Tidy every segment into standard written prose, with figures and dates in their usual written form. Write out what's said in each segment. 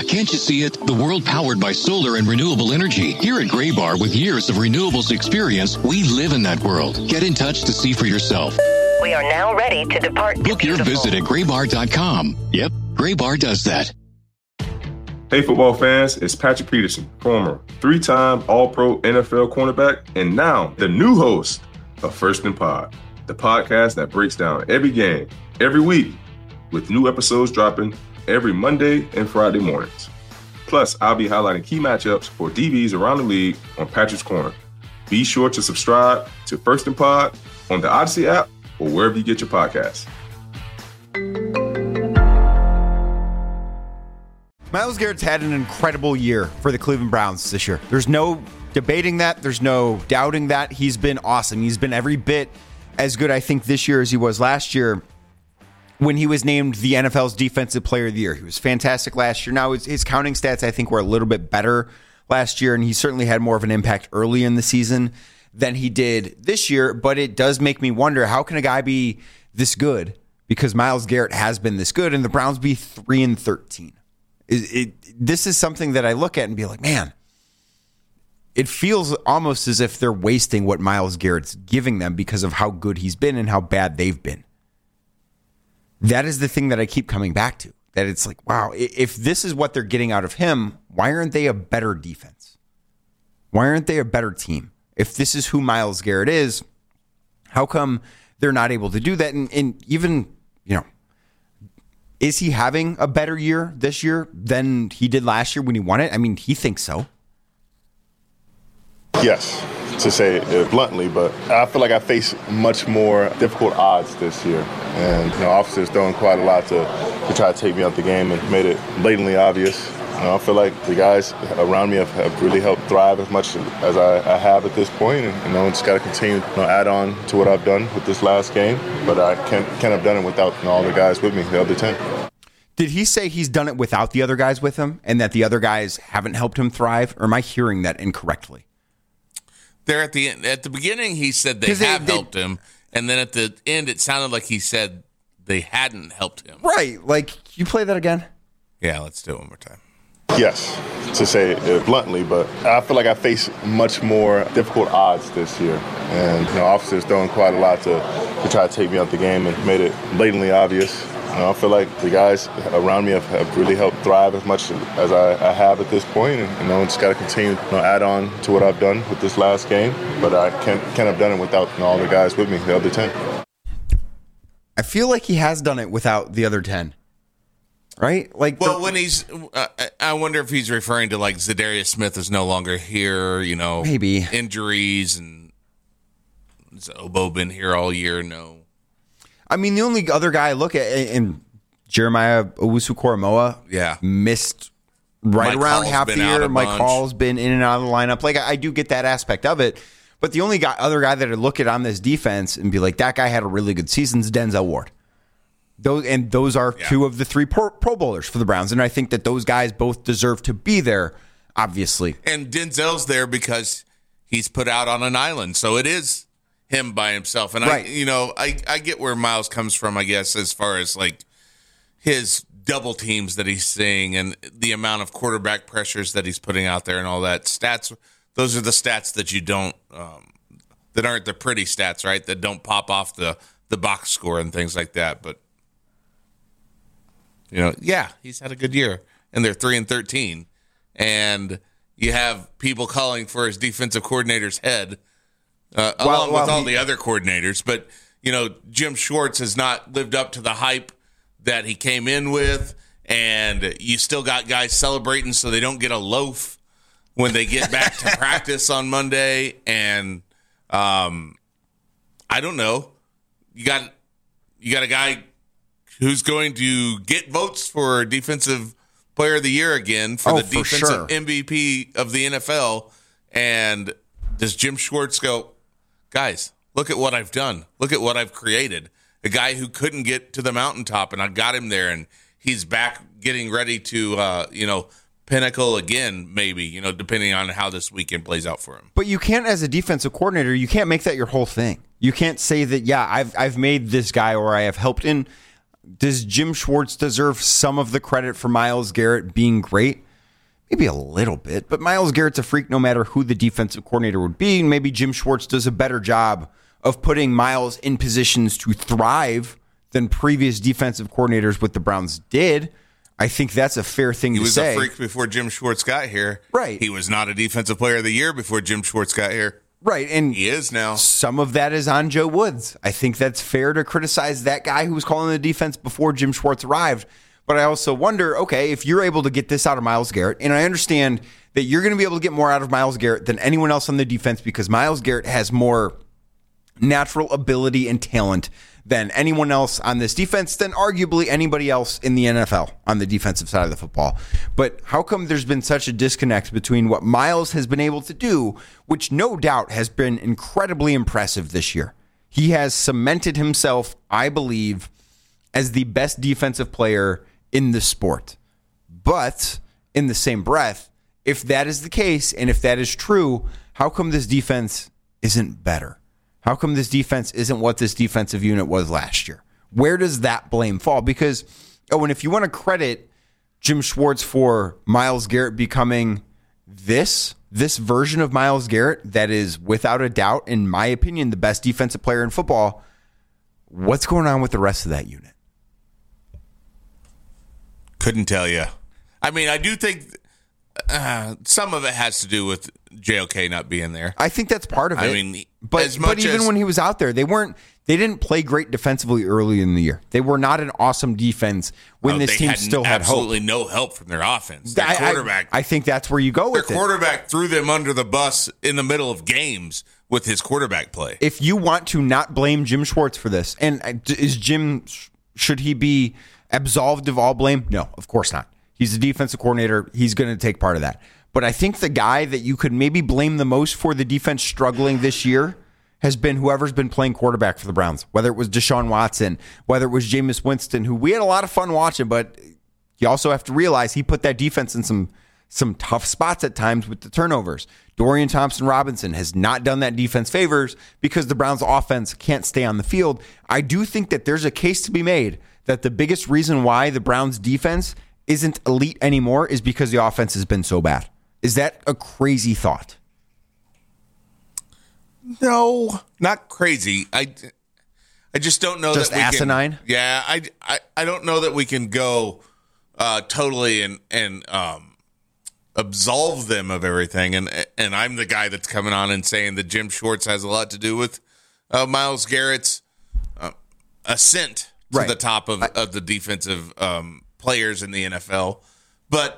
can't you see it? The world powered by solar and renewable energy. Here at Graybar, with years of renewables experience, we live in that world. Get in touch to see for yourself. We are now ready to depart. Book your visit at graybar.com. Yep, Graybar does that. Hey, football fans, it's Patrick Peterson, former three-time All-Pro NFL cornerback, and now the new host of First and Pod, the podcast that breaks down every game, every week, with new episodes dropping every Monday and Friday mornings. Plus, I'll be highlighting key matchups for DBs around the league on Patrick's Corner. Be sure to subscribe to First and Pod on the Odyssey app or wherever you get your podcasts. Myles Garrett's had an incredible year for the Cleveland Browns this year. There's no debating that. There's no doubting that. He's been awesome. He's been every bit as good, I think, this year as he was last year when he was named the NFL's Defensive Player of the Year. He was fantastic last year. Now, his counting stats, I think, were a little bit better last year, and he certainly had more of an impact early in the season than he did this year. But it does make me wonder, how can a guy be this good? Because Myles Garrett has been this good, and the Browns be 3-13. This is something that I look at and be like, man, it feels almost as if they're wasting what Myles Garrett's giving them because of how good he's been and how bad they've been. That is the thing that I keep coming back to, that it's like, wow, if this is what they're getting out of him, why aren't they a better defense? Why aren't they a better team? If this is who Myles Garrett is, how come they're not able to do that? And even, is he having a better year this year than he did last year when he won it? I mean, he thinks so. Yes, to say it bluntly, but I feel like I face much more difficult odds this year. And, officers throwing quite a lot to try to take me out the game and made it blatantly obvious. I feel like the guys around me have really helped thrive as much as I have at this point. And, just got to continue to add on to what I've done with this last game. But I can't have done it without all the guys with me, the other 10. Did he say he's done it without the other guys with him and that the other guys haven't helped him thrive? Or am I hearing that incorrectly? There at the beginning, he said they have helped him. And then at the end, it sounded like he said they hadn't helped him. Right. Like, can you play that again? Yeah, let's do it one more time. Yes, to say it bluntly, but I feel like I face much more difficult odds this year. And, officers throwing quite a lot to try to take me out the game and made it blatantly obvious. I feel like the guys around me have really helped thrive as much as I have at this point. And, just got to continue to add on to what I've done with this last game. But I can't have done it without all the guys with me, the other 10. I feel like he has done it without the other 10. Right? Like, well, when he's, I wonder if he's referring to like Zadarius Smith is no longer here, maybe injuries, and has Obo been here all year? No. I mean, the only other guy I look at, and Jeremiah Owusu-Koramoah, missed right around half the year. Mike Hall's been in and out of the lineup. Like, I do get that aspect of it. But the only other guy that I look at on this defense and be like, that guy had a really good season is Denzel Ward. Those are two of the three Pro Bowlers for the Browns. And I think that those guys both deserve to be there, obviously. And Denzel's there because he's put out on an island. So it is him by himself. And right. I get where Myles comes from, I guess, as far as like his double teams that he's seeing and the amount of quarterback pressures that he's putting out there and all that. Stats, those are the stats that you don't that aren't the pretty stats, right? That don't pop off the box score and things like that. But he's had a good year, and they're 3-13, and you have people calling for his defensive coordinator's head, along with all the other coordinators. But Jim Schwartz has not lived up to the hype that he came in with, and you still got guys celebrating so they don't get a loaf when they get back to practice on Monday. And I don't know, you got a guy who's going to get votes for Defensive Player of the Year again for the defensive MVP of the NFL. And does Jim Schwartz go, guys, look at what I've done. Look at what I've created. A guy who couldn't get to the mountaintop, and I got him there, and he's back getting ready to, pinnacle again, maybe, depending on how this weekend plays out for him. But you can't, as a defensive coordinator, you can't make that your whole thing. You can't say that, I've made this guy or I have helped in. Does Jim Schwartz deserve some of the credit for Myles Garrett being great? Maybe a little bit, but Myles Garrett's a freak no matter who the defensive coordinator would be. And maybe Jim Schwartz does a better job of putting Myles in positions to thrive than previous defensive coordinators with the Browns did. I think that's a fair thing to say. He was a freak before Jim Schwartz got here. Right. He was not a defensive player of the year before Jim Schwartz got here. Right. And he is now. Some of that is on Joe Woods. I think that's fair to criticize that guy who was calling the defense before Jim Schwartz arrived. But I also wonder, okay, if you're able to get this out of Myles Garrett, and I understand that you're going to be able to get more out of Myles Garrett than anyone else on the defense because Myles Garrett has more natural ability and talent than anyone else on this defense, than arguably anybody else in the NFL on the defensive side of the football. But how come there's been such a disconnect between what Myles has been able to do, which no doubt has been incredibly impressive this year? He has cemented himself, I believe, as the best defensive player in the sport. But in the same breath, if that is the case, and if that is true, how come this defense isn't better? How come this defense isn't what this defensive unit was last year? Where does that blame fall? Because, and if you want to credit Jim Schwartz for Myles Garrett becoming this version of Myles Garrett that is without a doubt, in my opinion, the best defensive player in football, what's going on with the rest of that unit? Couldn't tell you. I mean, I do think some of it has to do with JOK not being there. I think that's part of it. I mean, but even when he was out there, they didn't play great defensively early in the year. They were not an awesome defense when this team still had hope. Absolutely no help from their offense. Their quarterback. I think that's where you go with it. Their quarterback threw them under the bus in the middle of games with his quarterback play. If you want to not blame Jim Schwartz for this, and should he be absolved of all blame? No, of course not. He's a defensive coordinator. He's going to take part of that. But I think the guy that you could maybe blame the most for the defense struggling this year has been whoever's been playing quarterback for the Browns, whether it was Deshaun Watson, whether it was Jameis Winston, who we had a lot of fun watching, but you also have to realize he put that defense in some tough spots at times with the turnovers. Dorian Thompson-Robinson has not done that defense favors because the Browns' offense can't stay on the field. I do think that there's a case to be made that the biggest reason why the Browns' defense isn't elite anymore is because the offense has been so bad. Is that a crazy thought? No, not crazy. I just don't know just that we asinine? Yeah, I don't know that we can go totally and absolve them of everything. And I'm the guy that's coming on and saying that Jim Schwartz has a lot to do with Myles Garrett's ascent to the top of the defensive players in the NFL. But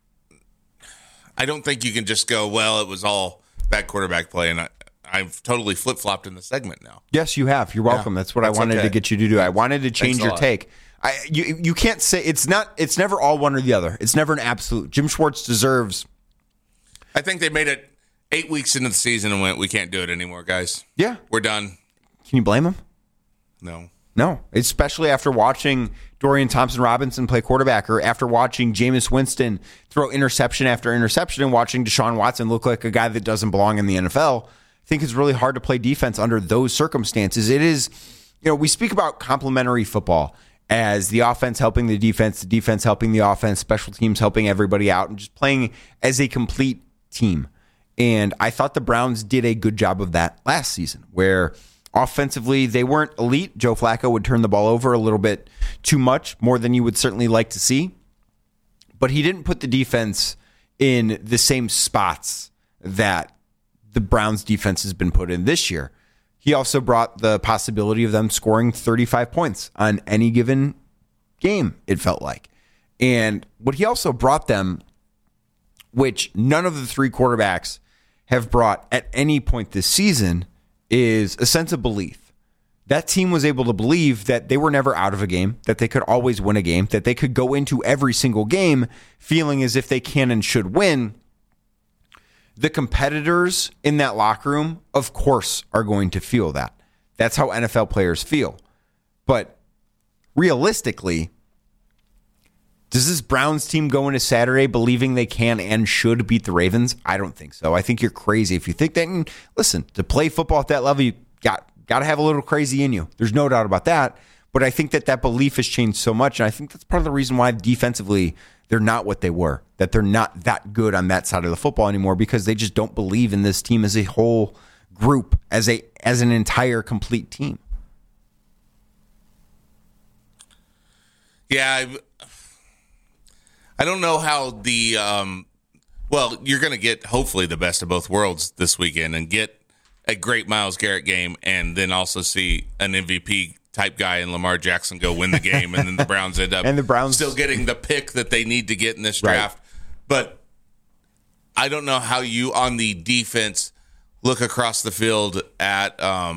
I don't think you can just go, well, it was all bad quarterback play. And I've totally flip-flopped in the segment now. Yes, you have. You're welcome. That's what I wanted to get you to do. I wanted to change your take. You can't say it's never all one or the other. It's never an absolute. Jim Schwartz deserves. I think they made it 8 weeks into the season and went, we can't do it anymore, guys. Yeah. We're done. Can you blame him? No, especially after watching Dorian Thompson-Robinson play quarterback, or after watching Jameis Winston throw interception after interception, and watching Deshaun Watson look like a guy that doesn't belong in the NFL. I think it's really hard to play defense under those circumstances. It is, we speak about complementary football as the offense helping the defense helping the offense, special teams helping everybody out, and just playing as a complete team. And I thought the Browns did a good job of that last season, where offensively, they weren't elite. Joe Flacco would turn the ball over a little bit too much, more than you would certainly like to see. But he didn't put the defense in the same spots that the Browns defense has been put in this year. He also brought the possibility of them scoring 35 points on any given game, it felt like. And what he also brought them, which none of the three quarterbacks have brought at any point this season, is a sense of belief. That team was able to believe that they were never out of a game, that they could always win a game, that they could go into every single game feeling as if they can and should win. The competitors in that locker room, of course, are going to feel that. That's how NFL players feel. But realistically, does this Browns team go into Saturday believing they can and should beat the Ravens? I don't think so. I think you're crazy if you think that. And listen, to play football at that level, you got to have a little crazy in you. There's no doubt about that. But I think that belief has changed so much, and I think that's part of the reason why defensively they're not what they were, that they're not that good on that side of the football anymore, because they just don't believe in this team as a whole group, as an entire complete team. Yeah, I don't know how the you're going to get hopefully the best of both worlds this weekend and get a great Myles Garrett game, and then also see an MVP type guy in Lamar Jackson go win the game, and then the Browns end up and the Browns still getting the pick that they need to get in this draft. Right. But I don't know how you on the defense look across the field at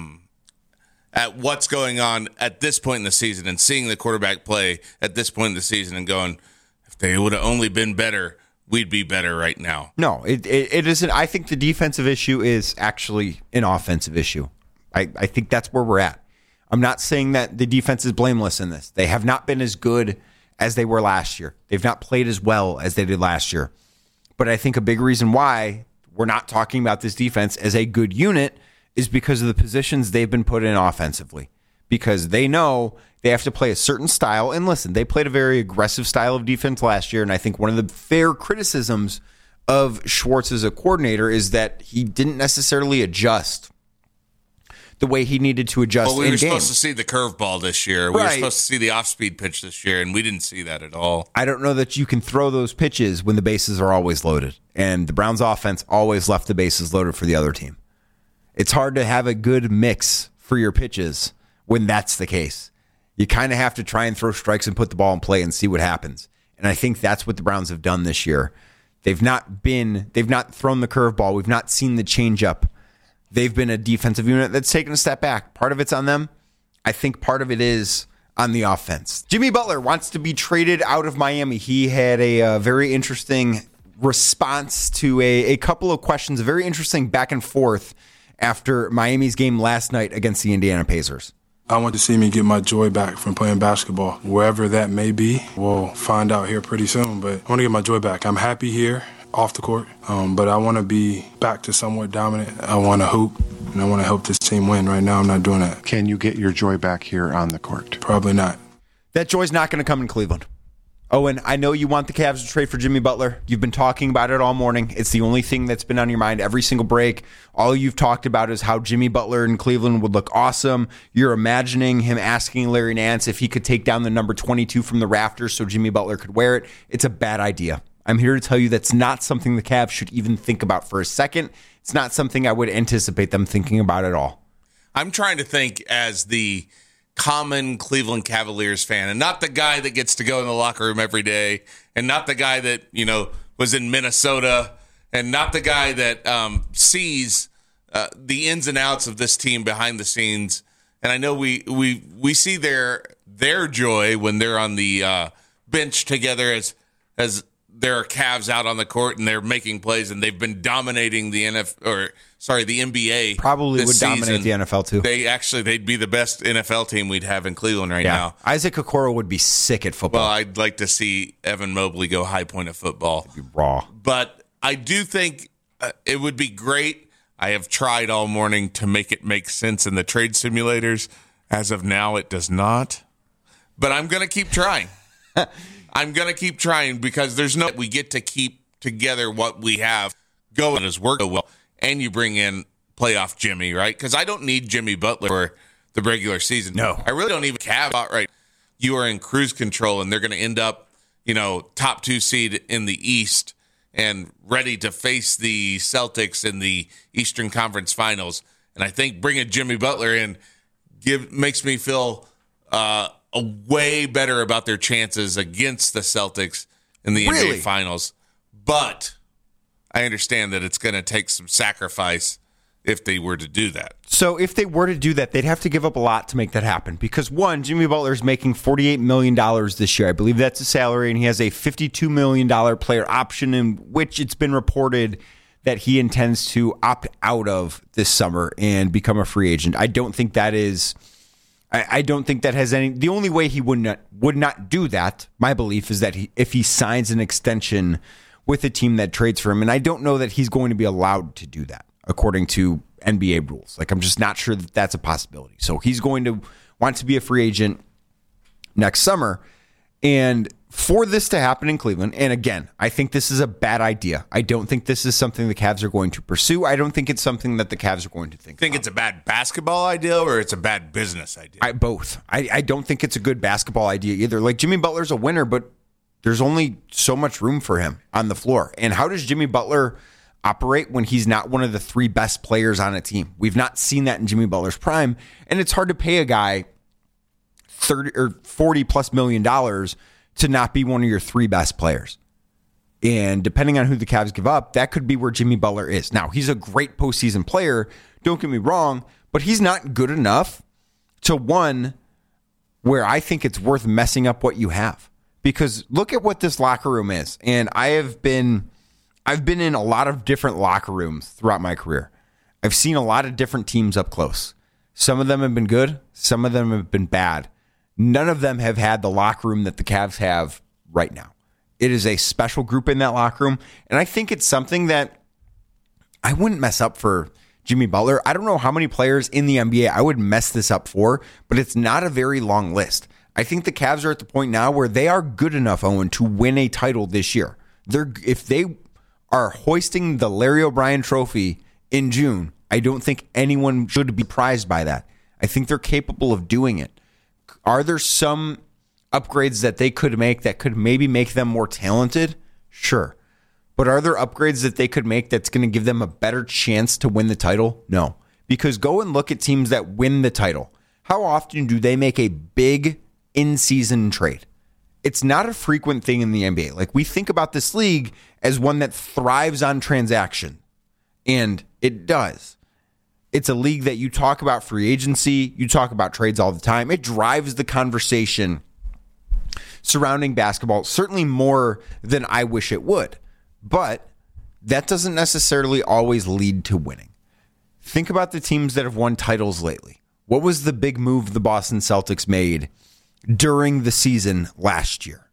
what's going on at this point in the season and seeing the quarterback play at this point in the season and going, if they would have only been better, we'd be better right now. No, it isn't. I think the defensive issue is actually an offensive issue. I think that's where we're at. I'm not saying that the defense is blameless in this. They have not been as good as they were last year. They've not played as well as they did last year. But I think a big reason why we're not talking about this defense as a good unit is because of the positions they've been put in offensively. Because they know they have to play a certain style. And listen, they played a very aggressive style of defense last year. And I think one of the fair criticisms of Schwartz as a coordinator is that he didn't necessarily adjust the way he needed to adjust in game. Well, we were supposed to see the curveball this year. We were supposed to see the off-speed pitch this year, and we didn't see that at all. I don't know that you can throw those pitches when the bases are always loaded. And the Browns offense always left the bases loaded for the other team. It's hard to have a good mix for your pitches when that's the case. You kind of have to try and throw strikes and put the ball in play and see what happens. And I think that's what the Browns have done this year. They've not thrown the curveball. We've not seen the changeup. They've been a defensive unit that's taken a step back. Part of it's on them. I think part of it is on the offense. Jimmy Butler wants to be traded out of Miami. He had a very interesting response to a couple of questions, a very interesting back and forth after Miami's game last night against the Indiana Pacers. I want to see me get my joy back from playing basketball. Wherever that may be, we'll find out here pretty soon. But I want to get my joy back. I'm happy here off the court, but I want to be back to somewhat dominant. I want to hoop, and I want to help this team win. Right now, I'm not doing that. Can you get your joy back here on the court? Probably not. That joy's not going to come in Cleveland. Owen, I know you want the Cavs to trade for Jimmy Butler. You've been talking about it all morning. It's the only thing that's been on your mind every single break. All you've talked about is how Jimmy Butler in Cleveland would look awesome. You're imagining him asking Larry Nance if he could take down the number 22 from the rafters so Jimmy Butler could wear it. It's a bad idea. I'm here to tell you that's not something the Cavs should even think about for a second. It's not something I would anticipate them thinking about at all. I'm trying to think as the common Cleveland Cavaliers fan, and not the guy that gets to go in the locker room every day, and not the guy that, was in Minnesota, and not the guy that sees the ins and outs of this team behind the scenes. And I know we see their joy when they're on the bench together as there are Cavs out on the court and they're making plays, and they've been dominating the NBA. Probably would season. Dominate the NFL too. They'd be the best NFL team we'd have in Cleveland right now. Isaac Okoro would be sick at football. Well, I'd like to see Evan Mobley go high point of football. It'd be raw. But I do think it would be great. I have tried all morning to make it make sense in the trade simulators. As of now, it does not. But I'm going to keep trying. I'm going to keep trying because we get to keep together what we have going as work well. And you bring in playoff Jimmy, right? Because I don't need Jimmy Butler for the regular season. No. I really don't even have right. You are in cruise control, and they're going to end up, top 2 seed in the East and ready to face the Celtics in the Eastern Conference Finals. And I think bringing Jimmy Butler in makes me feel way better about their chances against the Celtics in the NBA Finals. But I understand that it's going to take some sacrifice if they were to do that. So if they were to do that, they'd have to give up a lot to make that happen. Because one, Jimmy Butler is making $48 million this year. I believe that's a salary, and he has a $52 million player option in which it's been reported that he intends to opt out of this summer and become a free agent. I don't think that has any. The only way he would not do that, my belief, is that if he signs an extension with a team that trades for him, and I don't know that he's going to be allowed to do that according to NBA rules. I'm just not sure that that's a possibility. So he's going to want to be a free agent. next summer. And for this to happen in Cleveland, and again, I think this is a bad idea. I don't think this is something the Cavs are going to pursue. I don't think it's something that the Cavs are going to think about. It's a bad basketball idea or it's a bad business idea? Both. I don't think it's a good basketball idea either. Like, Jimmy Butler's a winner, but there's only so much room for him on the floor. And how does Jimmy Butler operate when he's not one of the 3 best players on a team? We've not seen that in Jimmy Butler's prime, and it's hard to pay a guy $30 or $40+ million to not be one of your 3 best players. And depending on who the Cavs give up, that could be where Jimmy Butler is. Now, he's a great postseason player, don't get me wrong, but he's not good enough to one where I think it's worth messing up what you have. Because look at what this locker room is. And I've been in a lot of different locker rooms throughout my career. I've seen a lot of different teams up close. Some of them have been good, some of them have been bad. None of them have had the locker room that the Cavs have right now. It is a special group in that locker room, and I think it's something that I wouldn't mess up for Jimmy Butler. I don't know how many players in the NBA I would mess this up for, but it's not a very long list. I think the Cavs are at the point now where they are good enough, Owen, to win a title this year. If they are hoisting the Larry O'Brien trophy in June, I don't think anyone should be surprised by that. I think they're capable of doing it. Are there some upgrades that they could make that could maybe make them more talented? Sure. But are there upgrades that they could make that's going to give them a better chance to win the title? No. Because go and look at teams that win the title. How often do they make a big in-season trade? It's not a frequent thing in the NBA. Like, we think about this league as one that thrives on transaction. And it does. It's a league that you talk about free agency, you talk about trades all the time. It drives the conversation surrounding basketball, certainly more than I wish it would. But that doesn't necessarily always lead to winning. Think about the teams that have won titles lately. What was the big move the Boston Celtics made during the season last year?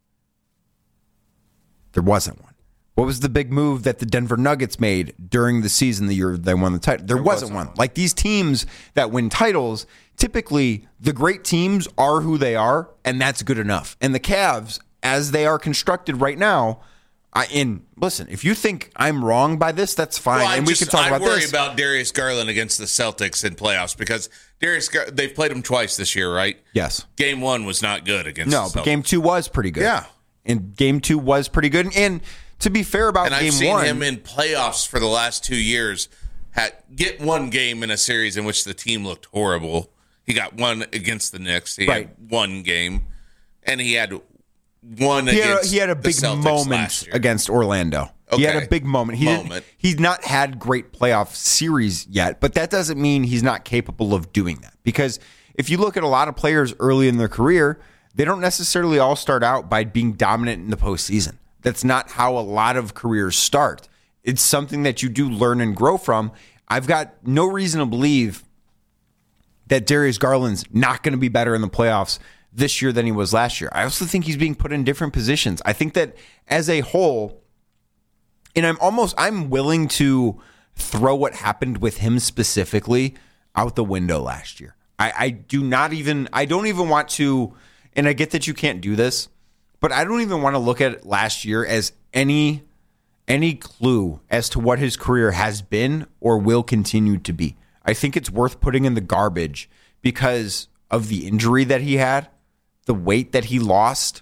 There wasn't one. What was the big move that the Denver Nuggets made during the season the year they won the title? There wasn't one. Like, these teams that win titles, typically the great teams are who they are, and that's good enough. And the Cavs, as they are constructed right now, listen, if you think I'm wrong by this, that's fine, and we can talk about this. I worry about Darius Garland against the Celtics in playoffs because they've played him twice this year, right? Yes. Game 1 was not good against the Celtics. No, but Game 2 was pretty good. Yeah. And Game 2 was pretty good. And to be fair about Game 1... And I've seen him in playoffs for the last 2 years get one game in a series in which the team looked horrible. He got one against the Knicks. He had one game. And he had one against he had a big moment against Orlando. Okay. He had a big moment. He's not had great playoff series yet, but that doesn't mean he's not capable of doing that. Because if you look at a lot of players early in their career, they don't necessarily all start out by being dominant in the postseason. That's not how a lot of careers start. It's something that you do learn and grow from. I've got no reason to believe that Darius Garland's not going to be better in the playoffs this year than he was last year. I also think he's being put in different positions. I think that as a whole, and I'm willing to throw what happened with him specifically out the window last year. I don't even want to, and I get that you can't do this, but I don't even want to look at last year as any clue as to what his career has been or will continue to be. I think it's worth putting in the garbage because of the injury that he had, the weight that he lost.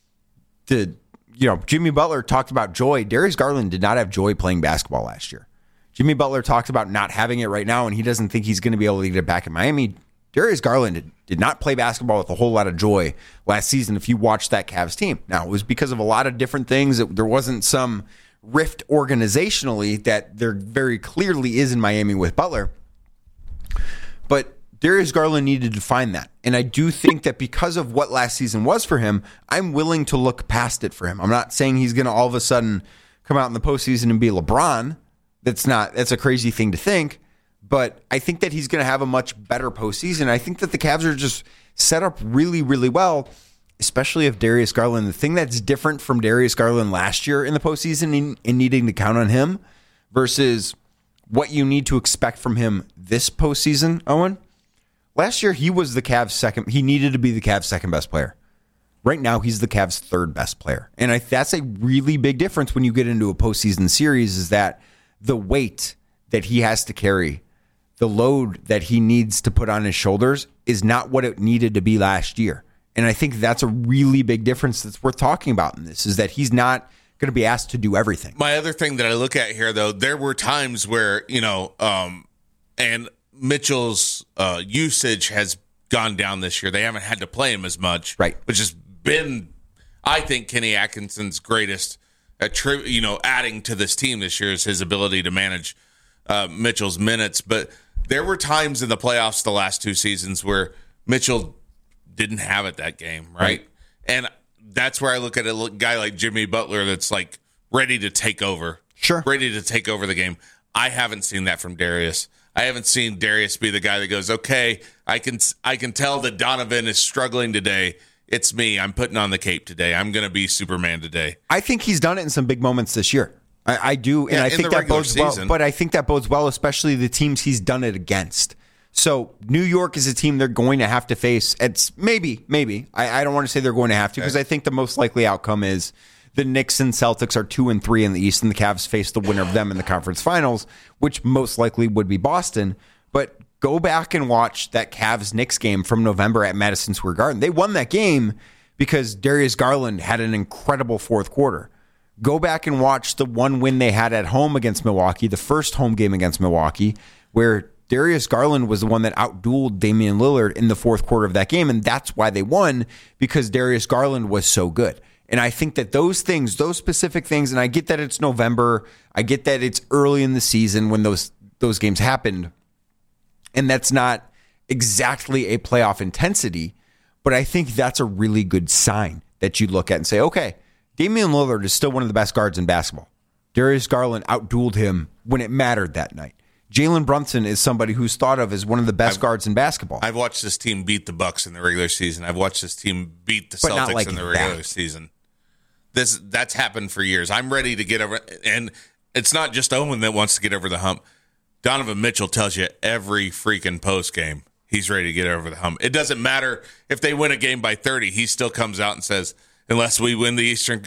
Jimmy Butler talked about joy. Darius Garland did not have joy playing basketball last year. Jimmy Butler talks about not having it right now, and he doesn't think he's going to be able to get it back in Miami. Darius Garland did not play basketball with a whole lot of joy last season if you watched that Cavs team. Now, it was because of a lot of different things. There wasn't some rift organizationally that there very clearly is in Miami with Butler. But Darius Garland needed to find that. And I do think that because of what last season was for him, I'm willing to look past it for him. I'm not saying he's going to all of a sudden come out in the postseason and be LeBron. That's a crazy thing to think. But I think that he's going to have a much better postseason. I think that the Cavs are just set up really, really well, especially if Darius Garland. The thing that's different from Darius Garland last year in the postseason and needing to count on him versus what you need to expect from him this postseason, Owen. Last year, he was the Cavs' second. He needed to be the Cavs' second best player. Right now, he's the Cavs' third best player. And that's a really big difference when you get into a postseason series, is that the weight that he has to carry, the load that he needs to put on his shoulders, is not what it needed to be last year. And I think that's a really big difference that's worth talking about in this, is that he's not going to be asked to do everything. My other thing that I look at here, though, there were times where, and Mitchell's usage has gone down this year. They haven't had to play him as much, right? Which has been, I think, Kenny Atkinson's greatest, adding to this team this year is his ability to manage Mitchell's minutes. But there were times in the playoffs the last two seasons where Mitchell didn't have it that game, right? And that's where I look at a guy like Jimmy Butler that's like ready to take over. Sure. Ready to take over the game. I haven't seen that from Darius. I haven't seen Darius be the guy that goes, okay, I can tell that Donovan is struggling today. It's me. I'm putting on the cape today. I'm going to be Superman today. I think he's done it in some big moments this year. I do, and I think that bodes well. But I think that bodes well, especially the teams he's done it against. So New York is a team they're going to have to face. It's maybe. I don't want to say they're going to have to, because I think the most likely outcome is the Knicks and Celtics are 2-3 in the East, and the Cavs face the winner of them in the conference finals, which most likely would be Boston. But go back and watch that Cavs-Knicks game from November at Madison Square Garden. They won that game because Darius Garland had an incredible fourth quarter. Go back and watch the one win they had at home against Milwaukee, the first home game against Milwaukee, where Darius Garland was the one that outdueled Damian Lillard in the fourth quarter of that game, and that's why they won, because Darius Garland was so good. And I think that those things, those specific things, and I get that it's November, I get that it's early in the season when those games happened, and that's not exactly a playoff intensity, but I think that's a really good sign that you look at and say, okay, Damian Lillard is still one of the best guards in basketball. Darius Garland outdueled him when it mattered that night. Jalen Brunson is somebody who's thought of as one of the best guards in basketball. I've watched this team beat the Bucks in the regular season. I've watched this team beat the Celtics in the regular season. That's happened for years. I'm ready to get over, and it's not just Owen that wants to get over the hump. Donovan Mitchell tells you every freaking post game he's ready to get over the hump. It doesn't matter if they win a game by 30. He still comes out and says, unless we make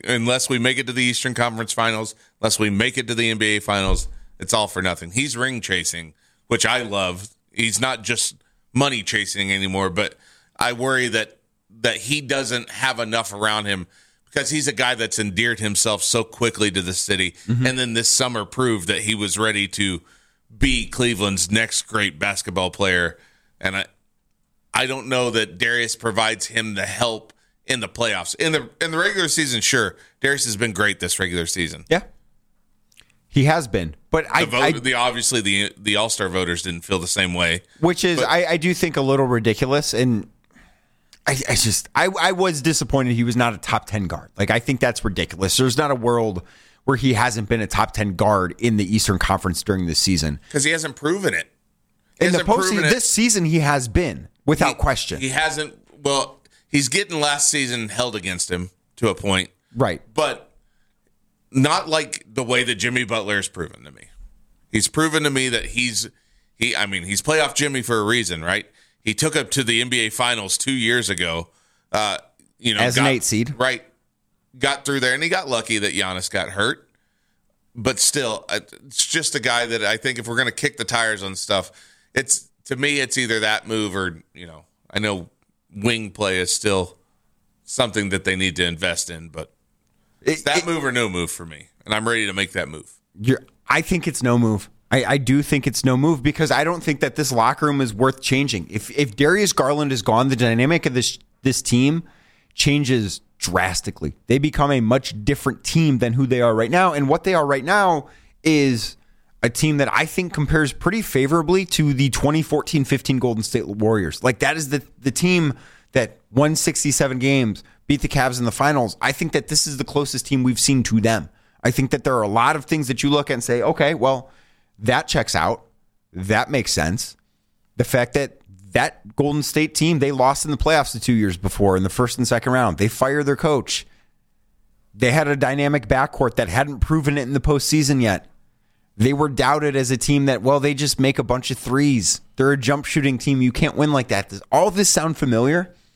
it to the Eastern Conference Finals, unless we make it to the NBA Finals, it's all for nothing. He's ring chasing, which I love. He's not just money chasing anymore, but I worry that he doesn't have enough around him, because he's a guy that's endeared himself so quickly to the city. Mm-hmm. And then this summer proved that he was ready to be Cleveland's next great basketball player. And I don't know that Darius provides him the help in the playoffs. In the regular season, sure, Darius has been great this regular season. Yeah. He has been, but obviously the All-Star voters didn't feel the same way, which is I do think a little ridiculous, and I was disappointed he was not a top 10 guard. Like, I think that's ridiculous. There's not a world where he hasn't been a top 10 guard in the Eastern Conference during this season, because he hasn't proven it. In the postseason this season, he has been without question. He hasn't. Well, he's getting last season held against him to a point, right? But not like the way that Jimmy Butler has proven to me. He's proven to me that he's playoff Jimmy for a reason, right? He took up to the NBA Finals 2 years ago. As an 8 seed, right? Got through there, and he got lucky that Giannis got hurt. But still, it's just a guy that I think if we're going to kick the tires on stuff, it's either that move or, I know wing play is still something that they need to invest in, but it's that move or no move for me, and I'm ready to make that move. I think it's no move. I do think it's no move, because I don't think that this locker room is worth changing. If Darius Garland is gone, the dynamic of this team changes drastically. They become a much different team than who they are right now, and what they are right now is a team that I think compares pretty favorably to the 2014-15 Golden State Warriors. Like, that is the team that won 67 games, beat the Cavs in the finals. I think that this is the closest team we've seen to them. I think that there are a lot of things that you look at and say, okay, well, that checks out. That makes sense. The fact that Golden State team, they lost in the playoffs the 2 years before in the first and second round. They fired their coach. They had a dynamic backcourt that hadn't proven it in the postseason yet. They were doubted as a team that, well, they just make a bunch of threes. They're a jump shooting team. You can't win like that. Does all this sound familiar?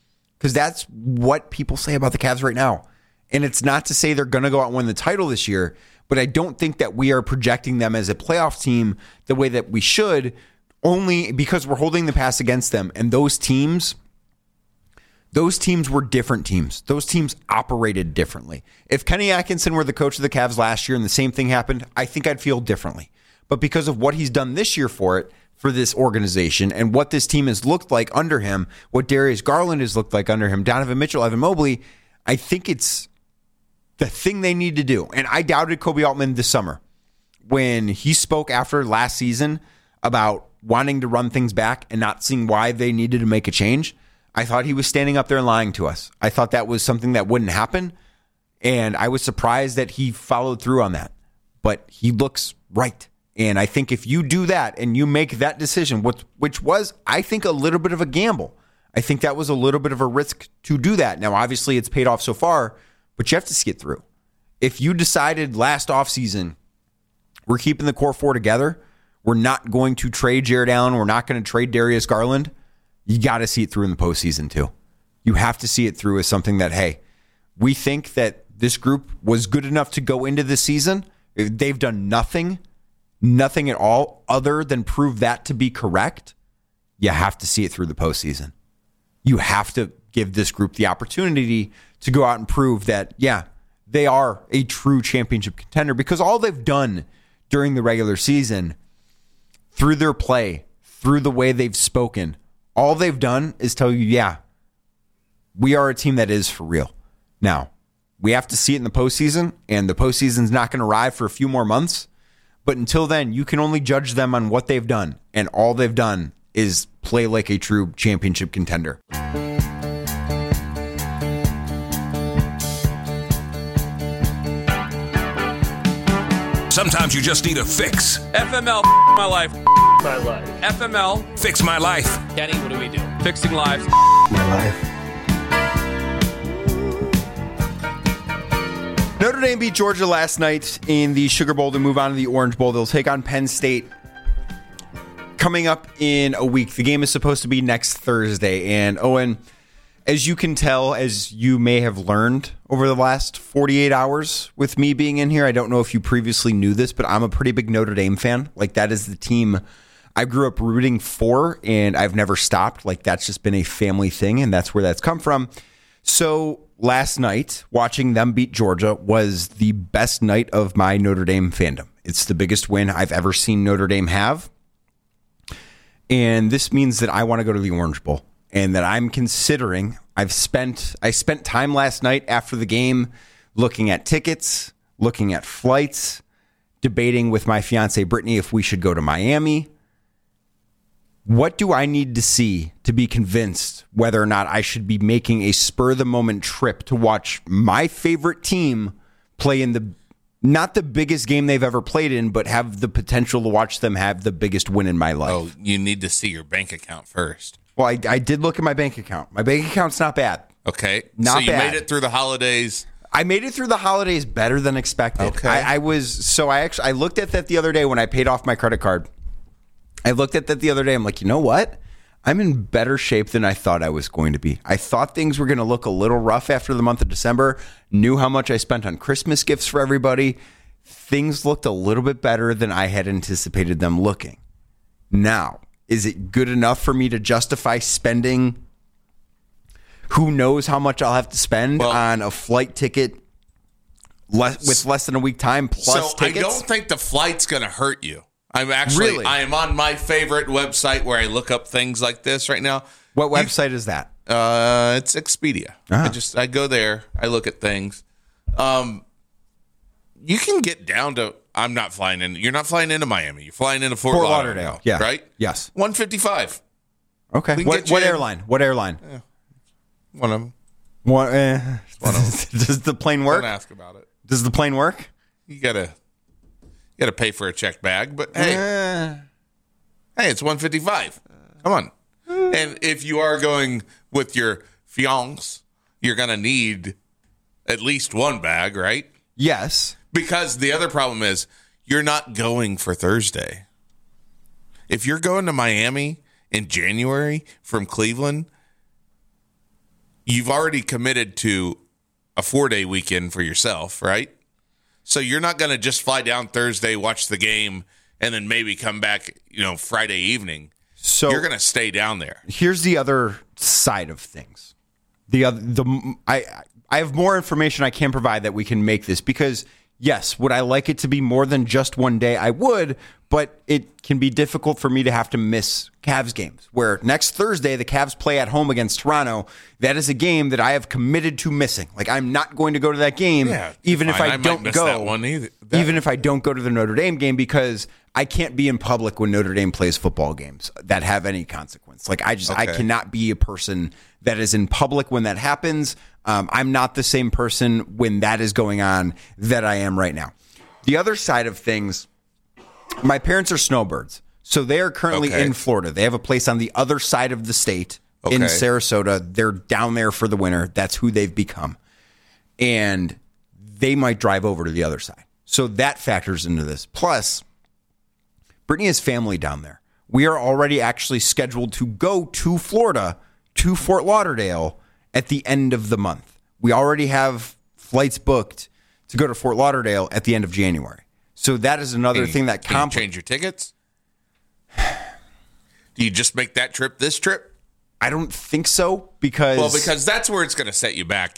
because that's what people say about the Cavs right now. And it's not to say they're going to go out and win the title this year, but I don't think that we are projecting them as a playoff team the way that we should, only because we're holding the pass against them. And those teams were different teams. Those teams operated differently. If Kenny Atkinson were the coach of the Cavs last year and the same thing happened, I think I'd feel differently. But because of what he's done this year for this organization and what this team has looked like under him, what Darius Garland has looked like under him, Donovan Mitchell, Evan Mobley, I think it's the thing they need to do. And I doubted Kobe Altman this summer when he spoke after last season about wanting to run things back and not seeing why they needed to make a change. I thought he was standing up there and lying to us. I thought that was something that wouldn't happen. And I was surprised that he followed through on that. But he looks right. And I think if you do that and you make that decision, which was, I think, a little bit of a gamble. I think that was a little bit of a risk to do that. Now, obviously, it's paid off so far, but you have to see it through. If you decided last offseason, we're keeping the core four together, we're not going to trade Jared Allen, we're not going to trade Darius Garland, you got to see it through in the postseason too. You have to see it through as something that, hey, we think that this group was good enough to go into this season. They've done nothing at all other than prove that to be correct. You have to see it through the postseason. You have to give this group the opportunity to go out and prove that, yeah, they are a true championship contender, because all they've done during the regular season, through their play, through the way they've spoken, all they've done is tell you, yeah, we are a team that is for real. Now, we have to see it in the postseason, and the postseason's not going to arrive for a few more months. But until then, you can only judge them on what they've done. And all they've done is play like a true championship contender. Sometimes you just need a fix. FML, my life. My life. FML, fix my life. Kenny, what do we do? Fixing lives. My life. Notre Dame beat Georgia last night in the Sugar Bowl to move on to the Orange Bowl. They'll take on Penn State coming up in a week. The game is supposed to be next Thursday. And Owen, as you can tell, as you may have learned over the last 48 hours with me being in here, I don't know if you previously knew this, but I'm a pretty big Notre Dame fan. Like, that is the team I grew up rooting for, and I've never stopped. Like, that's just been a family thing, and that's where that's come from. So last night, watching them beat Georgia was the best night of my Notre Dame fandom. It's the biggest win I've ever seen Notre Dame have. And this means that I want to go to the Orange Bowl, and that I'm considering, I spent time last night after the game looking at tickets, looking at flights, debating with my fiance Brittany if we should go to Miami. What do I need to see to be convinced whether or not I should be making a spur-of-the-moment trip to watch my favorite team play in the, not the biggest game they've ever played in, but have the potential to watch them have the biggest win in my life? Oh, you need to see your bank account first. Well, I did look at my bank account. My bank account's not bad. Okay. Not so you bad. made it through the holidays. I made it through the holidays better than expected. Okay. I looked at that the other day when I paid off my credit card. I looked at that the other day. I'm like, you know what? I'm in better shape than I thought I was going to be. I thought things were going to look a little rough after the month of December. Knew how much I spent on Christmas gifts for everybody. Things looked a little bit better than I had anticipated them looking. Now, is it good enough for me to justify spending who knows how much I'll have to spend on a flight ticket with less than a week time plus tickets? I don't think the flight's going to hurt you. I am on my favorite website where I look up things like this right now. What website is that? It's Expedia. Uh-huh. I go there, I look at things. You can get down to, I'm not flying in. You're not flying into Miami. You're flying into Fort Lauderdale. Yeah. Right? Yes. $155. Okay. What airline? What airline? Yeah. One of them. One of them. Does the plane work? Don't ask about it. Does the plane work? You gotta pay for a checked bag, but hey, it's $155. Come on. And if you are going with your fiance, you're gonna need at least one bag, right? Yes. Because the other problem is you're not going for Thursday. If you're going to Miami in January from Cleveland, you've already committed to a 4-day weekend for yourself, right? So you're not going to just fly down Thursday, watch the game, and then maybe come back, Friday evening. So you're going to stay down there. Here's the other side of things. I have more information I can provide that we can make this, because yes, would I like it to be more than just one day? I would, but it can be difficult for me to have to miss Cavs games, where next Thursday the Cavs play at home against Toronto. That is a game that I have committed to missing. Like, I'm not going to go to that game, even if I don't go. That one either. Even if I don't go to the Notre Dame game, because I can't be in public when Notre Dame plays football games that have any consequence. Like, I cannot be a person that is in public when that happens. I'm not the same person when that is going on that I am right now. The other side of things, my parents are snowbirds. So they are currently in Florida. They have a place on the other side of the state in Sarasota. They're down there for the winter. That's who they've become. And they might drive over to the other side. So that factors into this. Plus, Brittany has family down there. We are already actually scheduled to go to Florida, to Fort Lauderdale, at the end of the month. We already have flights booked to go to Fort Lauderdale at the end of January. So that is another thing that Can you change your tickets? Do you just make that trip this trip? I don't think so, because that's where it's going to set you back.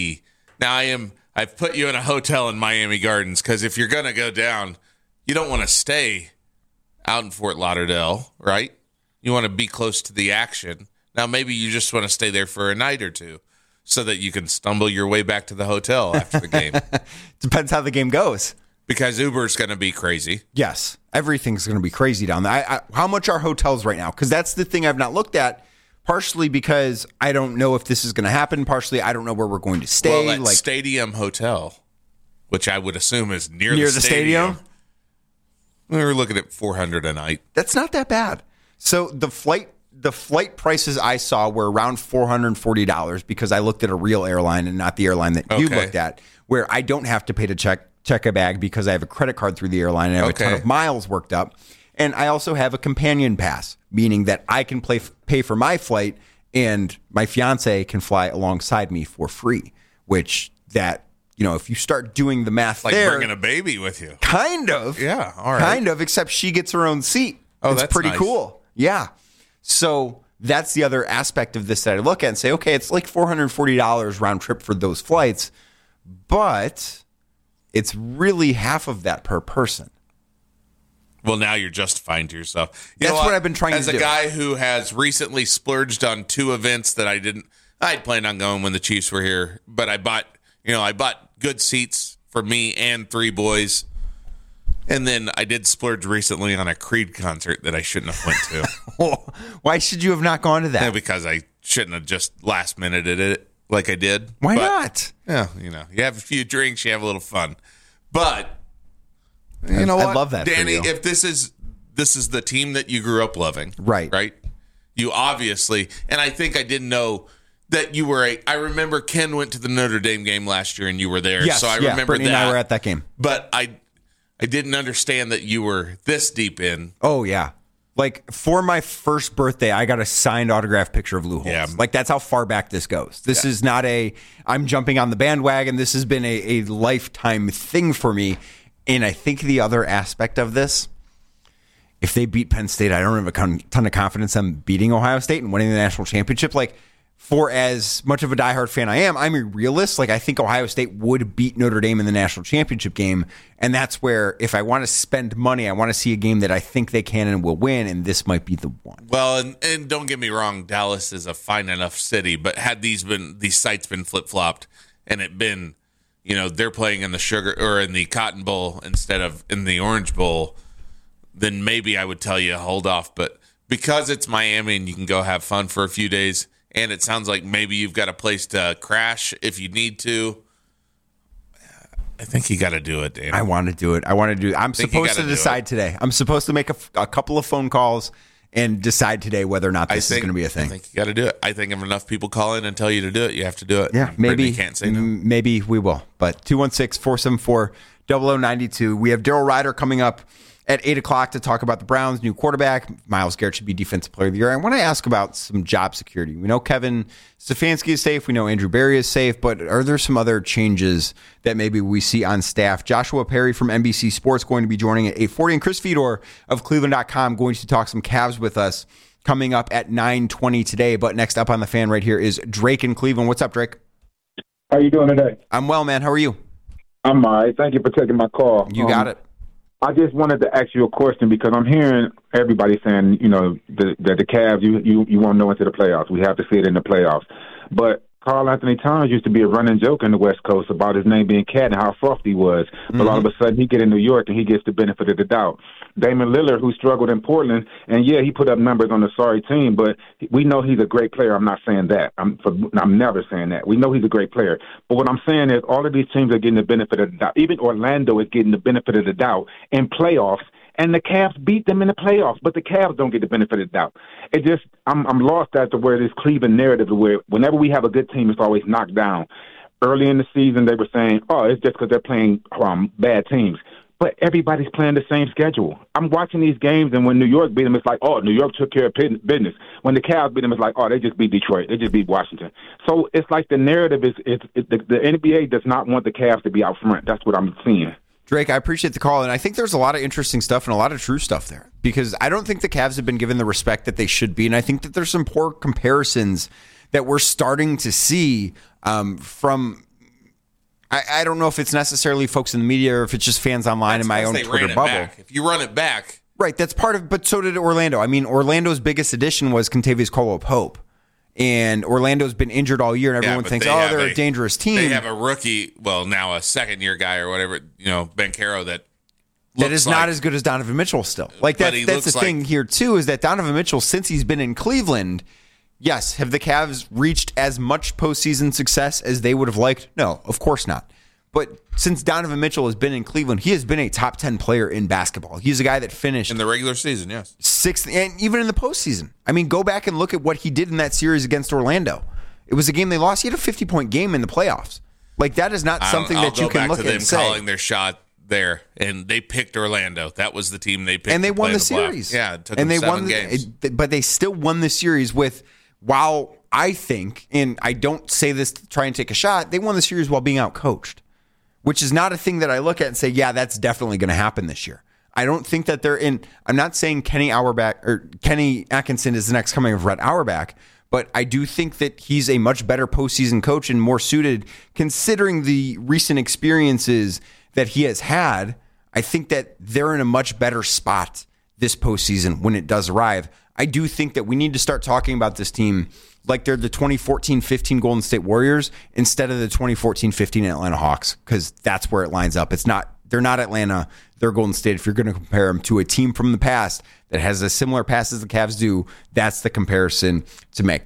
I've put you in a hotel in Miami Gardens, because if you're going to go down, you don't want to stay out in Fort Lauderdale, right? You want to be close to the action. Now, maybe you just want to stay there for a night or two so that you can stumble your way back to the hotel after the game. Depends how the game goes. Because Uber's going to be crazy. Yes, everything's going to be crazy down there. How much are hotels right now? Because that's the thing I've not looked at, partially because I don't know if this is going to happen. Partially, I don't know where we're going to stay. Well, that Stadium Hotel, which I would assume is near the stadium. We were looking at $400 a night. That's not that bad. So the flight prices I saw were around $440, because I looked at a real airline and not the airline that you looked at, where I don't have to pay to check a bag because I have a credit card through the airline and I have a ton of miles worked up. And I also have a companion pass, meaning that I can pay for my flight and my fiance can fly alongside me for free, which if you start doing the math like there. Bringing a baby with you. Kind of. Yeah, all right. Kind of, except she gets her own seat. Oh, it's that's pretty nice. cool. Yeah. So that's the other aspect of this that I look at and say, okay, it's like $440 round trip for those flights, but it's really half of that per person. Well, now you're justifying to yourself. That's what I've been trying to do. As a guy who has recently splurged on 2 events that I'd planned on going when the Chiefs were here, but I bought good seats for me and 3 boys. And then I did splurge recently on a Creed concert that I shouldn't have went to. Why should you have not gone to that? Yeah, because I shouldn't have just last minuted it like I did. Why not? Yeah, you have a few drinks, you have a little fun. But you know what? I love that, Danny, for you. if this is the team that you grew up loving. Right. You obviously, and I think I didn't know that you were I remember Ken went to the Notre Dame game last year and you were there. Yes, so I remember Brittany that. and I were at that game. But I didn't understand that you were this deep in. Oh, yeah. Like, for my first birthday, I got a signed autographed picture of Lou Holtz. Yeah. Like, that's how far back this goes. This is not I'm jumping on the bandwagon. This has been a lifetime thing for me. And I think the other aspect of this, if they beat Penn State, I don't have a ton of confidence in beating Ohio State and winning the national championship. Like, for as much of a diehard fan I am, I'm a realist. Like, I think Ohio State would beat Notre Dame in the national championship game. And that's where, if I want to spend money, I want to see a game that I think they can and will win. And this might be the one. Well, and don't get me wrong, Dallas is a fine enough city. But had these sites been flip-flopped and it been, they're playing in the Sugar or in the Cotton Bowl instead of in the Orange Bowl, then maybe I would tell you hold off. But because it's Miami and you can go have fun for a few days, and it sounds like maybe you've got a place to crash if you need to, I think you got to do it, Dan. I want to do it. I'm supposed to decide today. I'm supposed to make a couple of phone calls and decide today whether or not this is going to be a thing. I think you got to do it. I think if enough people call in and tell you to do it, you have to do it. Yeah, maybe. Can't say no. Maybe we will. But 216-474-0092. We have Daryl Ryder coming up at 8 o'clock to talk about the Browns' new quarterback. Myles Garrett should be Defensive Player of the Year. I want to ask about some job security. We know Kevin Stefanski is safe. We know Andrew Berry is safe. But are there some other changes that maybe we see on staff? Joshua Perry from NBC Sports going to be joining at 8:40. And Chris Fedor of Cleveland.com going to talk some Cavs with us coming up at 9:20 today. But next up on the Fan right here is Drake in Cleveland. What's up, Drake? How you doing today? I'm well, man. How are you? I'm all right. Thank you for taking my call. You got it. I just wanted to ask you a question because I'm hearing everybody saying, that the Cavs, you won't know into the playoffs. We have to see it in the playoffs. But Karl Anthony Towns used to be a running joke in the West Coast about his name being Cat and how soft he was. But all of a sudden, he get in New York and he gets the benefit of the doubt. Damian Lillard, who struggled in Portland, and yeah, he put up numbers on the sorry team, but we know he's a great player. I'm not saying that. I'm never saying that. We know he's a great player. But what I'm saying is all of these teams are getting the benefit of the doubt. Even Orlando is getting the benefit of the doubt in playoffs, and the Cavs beat them in the playoffs, but the Cavs don't get the benefit of the doubt. It just, I'm lost as to where this Cleveland narrative, where whenever we have a good team, it's always knocked down. Early in the season, they were saying, it's just because they're playing bad teams. But everybody's playing the same schedule. I'm watching these games, and when New York beat them, it's like, New York took care of business. When the Cavs beat them, it's like, they just beat Detroit. They just beat Washington. So it's like the narrative is the NBA does not want the Cavs to be out front. That's what I'm seeing. Drake, I appreciate the call, and I think there's a lot of interesting stuff and a lot of true stuff there because I don't think the Cavs have been given the respect that they should be, and I think that there's some poor comparisons that we're starting to see from – I don't know if it's necessarily folks in the media or if it's just fans online in my own Twitter bubble. Back. If you run it back. Right, that's part of but so did Orlando. I mean, Orlando's biggest addition was Kentavious Caldwell-Pope. And Orlando's been injured all year, and everyone thinks, they're a dangerous team. They have a rookie, now a second-year guy or whatever, Banchero that is not as good as Donovan Mitchell still. Like that's the thing here, too, is that Donovan Mitchell, since he's been in Cleveland, yes, have the Cavs reached as much postseason success as they would have liked? No, of course not. But since Donovan Mitchell has been in Cleveland, he has been a top 10 player in basketball. He's a guy that finished in the regular season, yes, 6th, and even in the postseason. I mean, go back and look at what he did in that series against Orlando. It was a game they lost. He had a 50-point game in the playoffs. Like that is not something that you can look at and say. Calling their shot there, and they picked Orlando. That was the team they picked, and they won the series. Yeah, it took them 7 games, but they still won the series with. While I think, and I don't say this to try and take a shot, they won the series while being outcoached, which is not a thing that I look at and say, yeah, that's definitely going to happen this year. I don't think that they're in. I'm not saying Kenny Atkinson is the next coming of Rhett Auerbach, but I do think that he's a much better postseason coach and more suited, considering the recent experiences that he has had. I think that they're in a much better spot this postseason when it does arrive. I do think that we need to start talking about this team like they're the 2014-15 Golden State Warriors instead of the 2014-15 Atlanta Hawks, because that's where it lines up. They're not Atlanta, they're Golden State. If you're going to compare them to a team from the past that has a similar past as the Cavs do, that's the comparison to make.